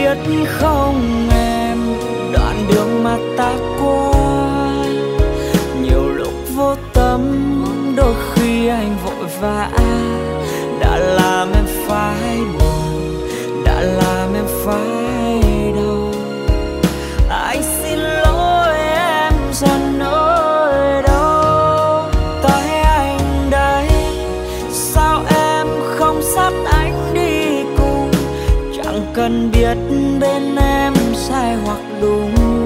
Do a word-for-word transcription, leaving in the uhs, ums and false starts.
biết không em, đoạn đường mà ta qua nhiều lúc vô tâm, đôi khi anh vội vã đã làm em phải buồn, đã làm em phải đau. Anh xin lỗi em dần nơi đâu, tay anh đây, sao em không dắt anh đi cùng, chẳng cần biết bên em sai hoặc đúng.